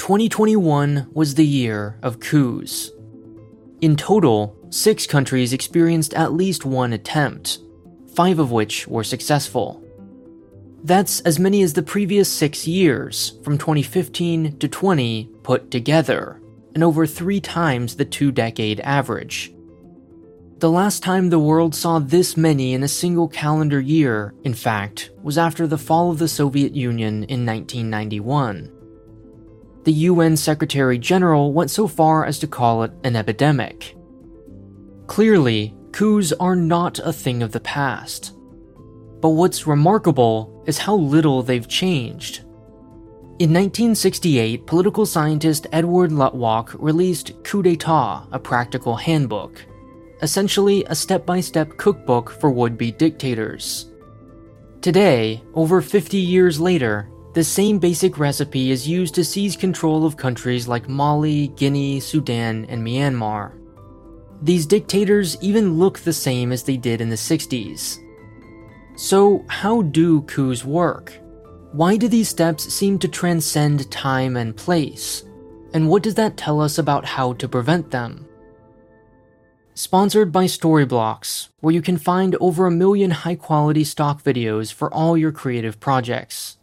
2021 was the year of coups. In total, 6 countries experienced at least one attempt, 5 of which were successful. That's as many as the previous 6 years, from 2015 to 20, put together, and over 3 times the 2-decade average. The last time the world saw this many in a single calendar year, in fact, was after the fall of the Soviet Union in 1991. The UN Secretary General went so far as to call it an epidemic. Clearly, coups are not a thing of the past. But what's remarkable is how little they've changed. In 1968, political scientist Edward Luttwak released Coup d'etat, a practical handbook, essentially a step-by-step cookbook for would-be dictators. Today, over 50 years later, the same basic recipe is used to seize control of countries like Mali, Guinea, Sudan, and Myanmar. These dictators even look the same as they did in the 60s. So, how do coups work? Why do these steps seem to transcend time and place? And what does that tell us about how to prevent them? Sponsored by Storyblocks, where you can find over 1 million high-quality stock videos for all your creative projects.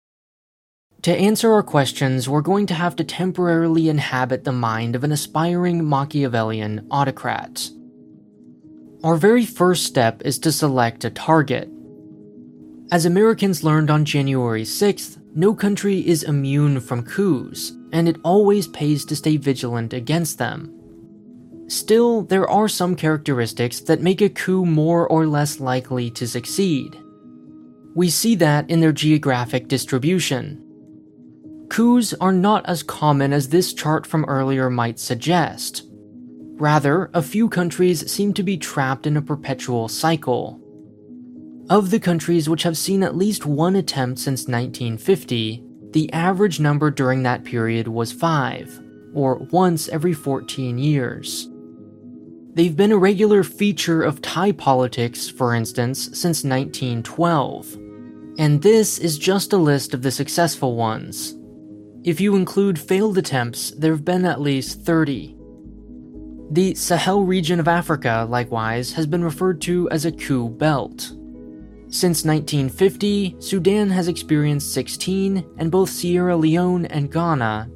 To answer our questions, we're going to have to temporarily inhabit the mind of an aspiring Machiavellian autocrat. Our very first step is to select a target. As Americans learned on January 6th, no country is immune from coups, and it always pays to stay vigilant against them. Still, there are some characteristics that make a coup more or less likely to succeed. We see that in their geographic distribution. Coups are not as common as this chart from earlier might suggest. Rather, a few countries seem to be trapped in a perpetual cycle. Of the countries which have seen at least one attempt since 1950, the average number during that period was 5, or once every 14 years. They've been a regular feature of Thai politics, for instance, since 1912. And this is just a list of the successful ones. If you include failed attempts, there have been at least 30. The Sahel region of Africa, likewise, has been referred to as a coup belt. Since 1950, Sudan has experienced 16, and both Sierra Leone and Ghana,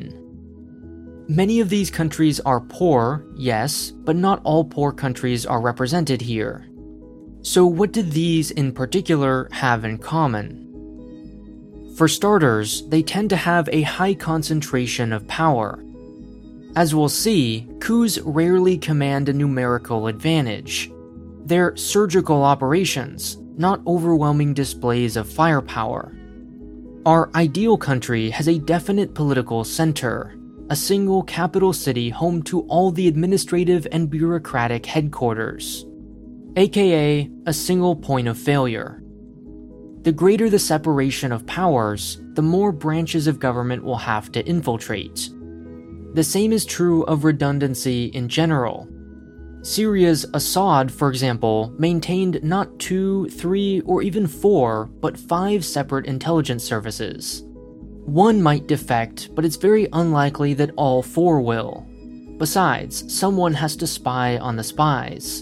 10. Many of these countries are poor, yes, but not all poor countries are represented here. So what do these in particular have in common? For starters, they tend to have a high concentration of power. As we'll see, coups rarely command a numerical advantage. They're surgical operations, not overwhelming displays of firepower. Our ideal country has a definite political center, a single capital city home to all the administrative and bureaucratic headquarters, aka a single point of failure. The greater the separation of powers, the more branches of government will have to infiltrate. The same is true of redundancy in general. Syria's Assad, for example, maintained not 2, 3, or even 4, but 5 separate intelligence services. One might defect, but it's very unlikely that all 4 will. Besides, someone has to spy on the spies.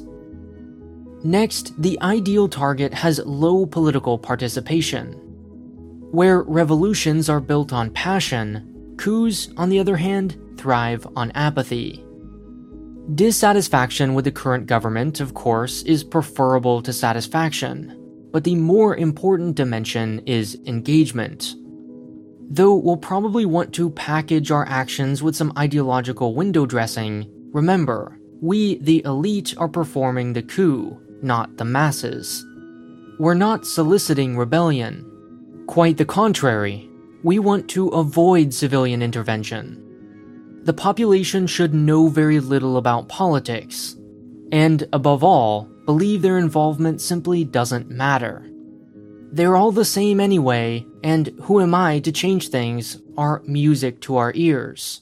Next, the ideal target has low political participation. Where revolutions are built on passion, coups, on the other hand, thrive on apathy. Dissatisfaction with the current government, of course, is preferable to satisfaction, but the more important dimension is engagement. Though we'll probably want to package our actions with some ideological window dressing, remember, we, the elite, are performing the coup, not the masses. We're not soliciting rebellion. Quite the contrary, we want to avoid civilian intervention. The population should know very little about politics, and above all, believe their involvement simply doesn't matter. They're all the same anyway, and who am I to change things are music to our ears.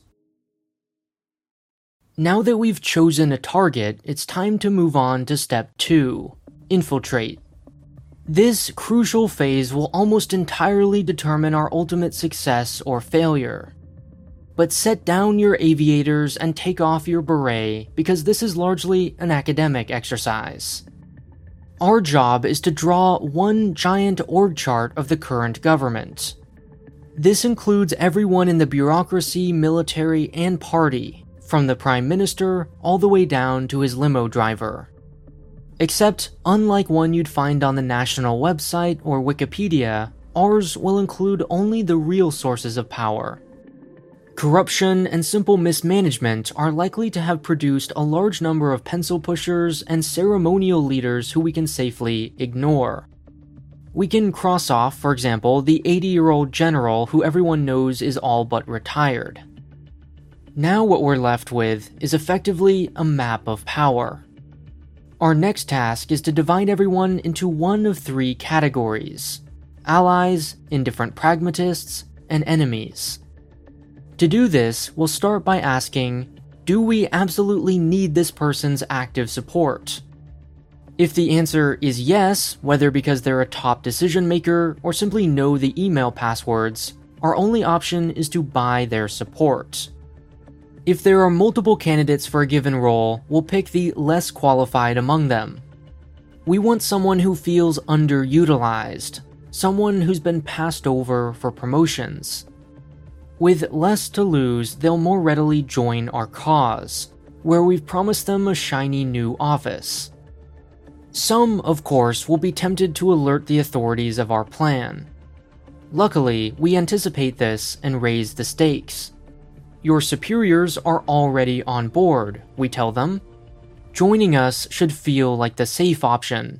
Now that we've chosen a target, it's time to move on to step 2, infiltrate. This crucial phase will almost entirely determine our ultimate success or failure. but set down your aviators and take off your beret because this is largely an academic exercise. Our job is to draw one giant org chart of the current government. This includes everyone in the bureaucracy, military, and party, from the Prime Minister all the way down to his limo driver. Except, unlike one you'd find on the national website or Wikipedia, ours will include only the real sources of power. Corruption and simple mismanagement are likely to have produced a large number of pencil pushers and ceremonial leaders who we can safely ignore. We can cross off, for example, the 80-year-old general who everyone knows is all but retired. Now what we're left with is effectively a map of power. Our next task is to divide everyone into one of three categories: allies, indifferent pragmatists, and enemies. To do this, we'll start by asking, do we absolutely need this person's active support? If the answer is yes, whether because they're a top decision maker or simply know the email passwords, our only option is to buy their support. If there are multiple candidates for a given role, we'll pick the less qualified among them. We want someone who feels underutilized, someone who's been passed over for promotions. With less to lose, they'll more readily join our cause, where we've promised them a shiny new office. Some, of course, will be tempted to alert the authorities of our plan. Luckily, we anticipate this and raise the stakes. Your superiors are already on board, we tell them. Joining us should feel like the safe option.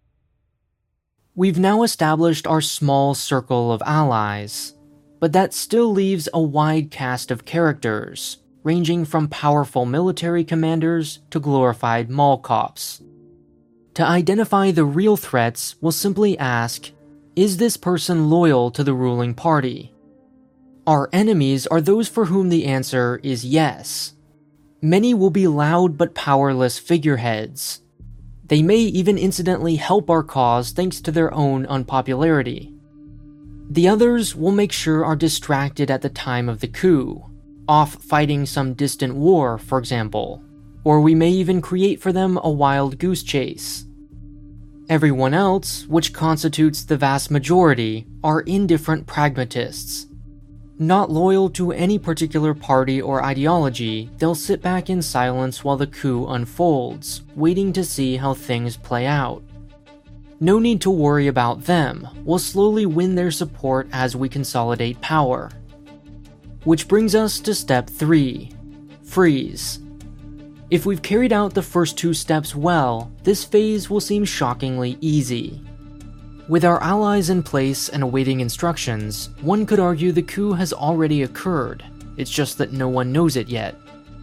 We've now established our small circle of allies, but that still leaves a wide cast of characters, ranging from powerful military commanders to glorified mall cops. To identify the real threats, we'll simply ask, is this person loyal to the ruling party? Our enemies are those for whom the answer is yes. Many will be loud but powerless figureheads. They may even incidentally help our cause thanks to their own unpopularity. The others we'll make sure are distracted at the time of the coup, off fighting some distant war, for example, or we may even create for them a wild goose chase. Everyone else, which constitutes the vast majority, are indifferent pragmatists. Not loyal to any particular party or ideology, they'll sit back in silence while the coup unfolds, waiting to see how things play out. No need to worry about them, we'll slowly win their support as we consolidate power. Which brings us to step 3, freeze. If we've carried out the first two steps well, this phase will seem shockingly easy. With our allies in place and awaiting instructions, one could argue the coup has already occurred, it's just that no one knows it yet.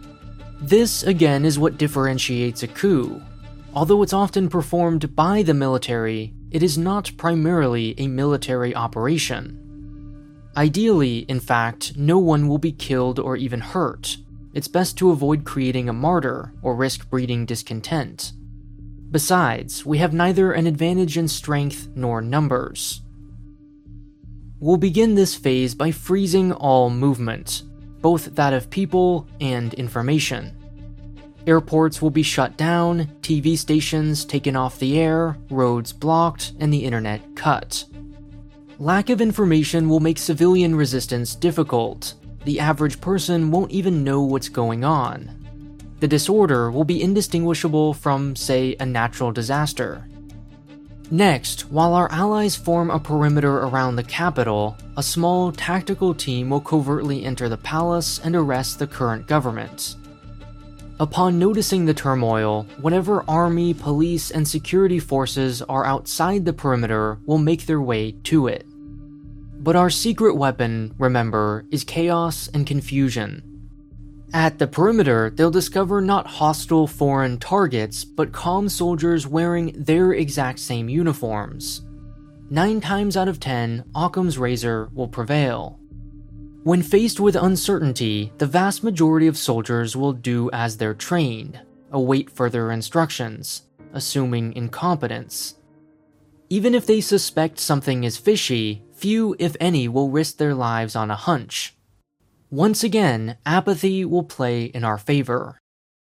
This, again, is what differentiates a coup. Although it's often performed by the military, it is not primarily a military operation. Ideally, in fact, no one will be killed or even hurt. It's best to avoid creating a martyr or risk breeding discontent. Besides, we have neither an advantage in strength nor numbers. We'll begin this phase by freezing all movement, both that of people and information. Airports will be shut down, TV stations taken off the air, roads blocked, and the internet cut. Lack of information will make civilian resistance difficult. The average person won't even know what's going on. The disorder will be indistinguishable from, say, a natural disaster. Next, while our allies form a perimeter around the capital, a small tactical team will covertly enter the palace and arrest the current government. Upon noticing the turmoil, whatever army, police, and security forces are outside the perimeter will make their way to it. But our secret weapon, remember, is chaos and confusion. At the perimeter, they'll discover not hostile foreign targets, but calm soldiers wearing their exact same uniforms. 9 times out of 10, Occam's razor will prevail. When faced with uncertainty, the vast majority of soldiers will do as they're trained, await further instructions, assuming incompetence. Even if they suspect something is fishy, few, if any, will risk their lives on a hunch. Once again, apathy will play in our favor.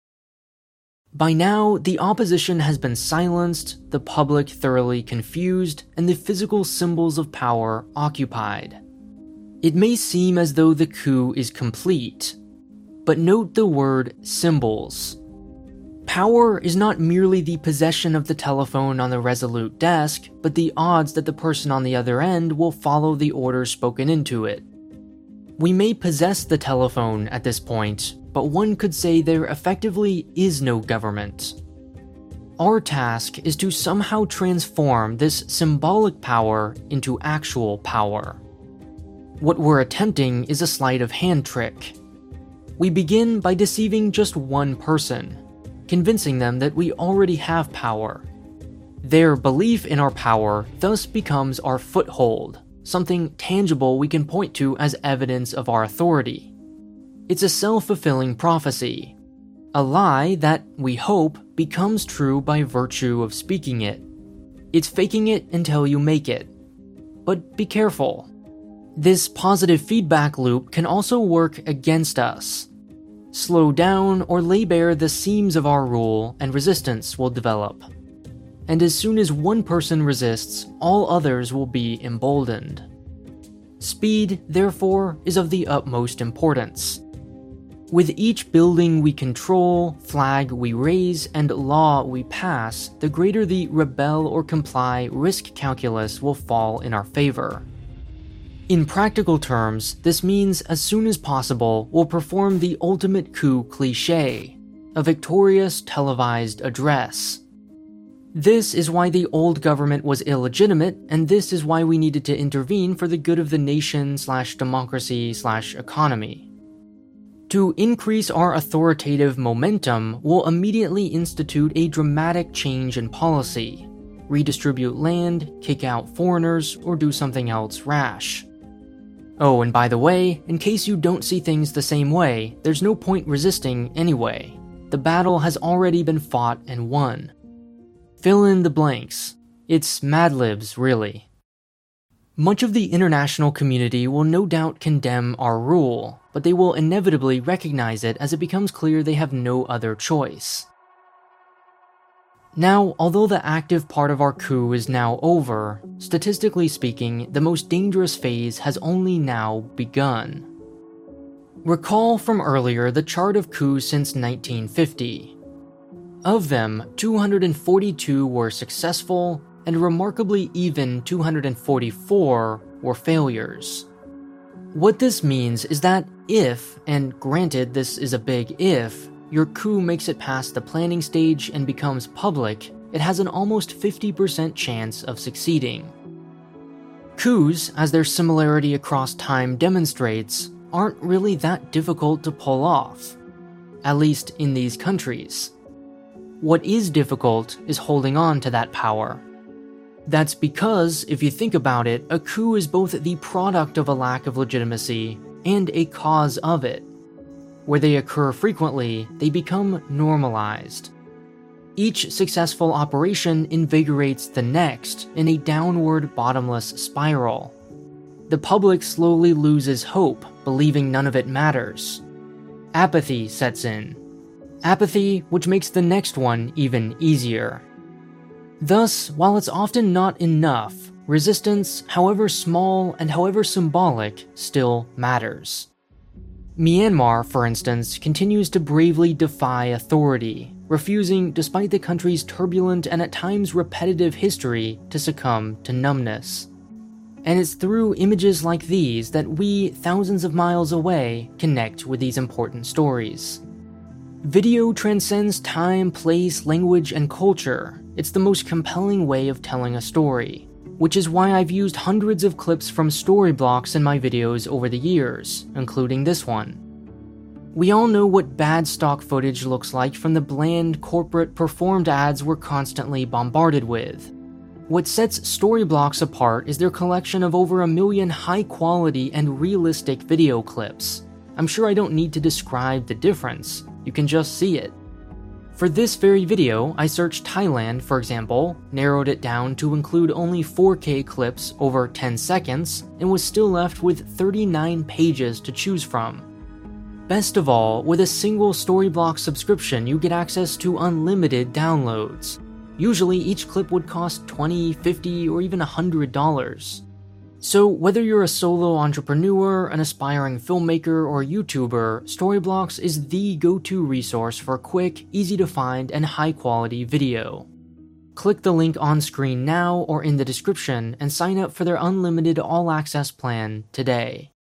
By now, the opposition has been silenced, the public thoroughly confused, and the physical symbols of power occupied. It may seem as though the coup is complete, but note the word symbols. Power is not merely the possession of the telephone on the Resolute desk, but the odds that the person on the other end will follow the orders spoken into it. We may possess the telephone at this point, but one could say there effectively is no government. Our task is to somehow transform this symbolic power into actual power. What we're attempting is a sleight of hand trick. We begin by deceiving just one person, convincing them that we already have power. Their belief in our power thus becomes our foothold, something tangible we can point to as evidence of our authority. It's a self-fulfilling prophecy, a lie that, we hope, becomes true by virtue of speaking it. It's faking it until you make it. But be careful. This positive feedback loop can also work against us. Slow down or lay bare the seams of our rule and resistance will develop. And as soon as one person resists, all others will be emboldened. Speed, therefore, is of the utmost importance. With each building we control, flag we raise, and law we pass, the greater the rebel or comply risk calculus will fall in our favor. In practical terms, this means as soon as possible we'll perform the ultimate coup cliché, a victorious televised address. This is why the old government was illegitimate, and this is why we needed to intervene for the good of the nation/democracy/economy. To increase our authoritative momentum, we'll immediately institute a dramatic change in policy, redistribute land, kick out foreigners, or do something else rash. Oh, and by the way, in case you don't see things the same way, there's no point resisting anyway. The battle has already been fought and won. Fill in the blanks. It's Mad Libs, really. Much of the international community will no doubt condemn our rule, but they will inevitably recognize it as it becomes clear they have no other choice. Now, although the active part of our coup is now over, statistically speaking, the most dangerous phase has only now begun. Recall from earlier the chart of coups since 1950. Of them, 242 were successful, and remarkably even 244 were failures. What this means is that if, and granted this is a big if, your coup makes it past the planning stage and becomes public, it has an almost 50% chance of succeeding. Coups, as their similarity across time demonstrates, aren't really that difficult to pull off, at least in these countries. What is difficult is holding on to that power. That's because, if you think about it, a coup is both the product of a lack of legitimacy and a cause of it. Where they occur frequently, they become normalized. Each successful operation invigorates the next in a downward bottomless spiral. The public slowly loses hope, believing none of it matters. Apathy sets in. Apathy, which makes the next one even easier. Thus, while it's often not enough, resistance, however small and however symbolic, still matters. Myanmar, for instance, continues to bravely defy authority, refusing, despite the country's turbulent and at times repetitive history, to succumb to numbness. And it's through images like these that we, thousands of miles away, connect with these important stories. Video transcends time, place, language, and culture. It's the most compelling way of telling a story, which is why I've used hundreds of clips from story blocks in my videos over the years, including this one. We all know what bad stock footage looks like from the bland, corporate, performed ads we're constantly bombarded with. What sets story blocks apart is their collection of over 1 million high-quality and realistic video clips. I'm sure I don't need to describe the difference. You can just see it. For this very video, I searched Thailand, for example, narrowed it down to include only 4K clips over 10 seconds, and was still left with 39 pages to choose from. Best of all, with a single Storyblocks subscription, you get access to unlimited downloads. Usually, each clip would cost $20, $50, or even $100. So whether you're a solo entrepreneur, an aspiring filmmaker, or YouTuber, Storyblocks is the go-to resource for quick, easy-to-find, and high-quality video. Click the link on screen now or in the description and sign up for their unlimited all-access plan today.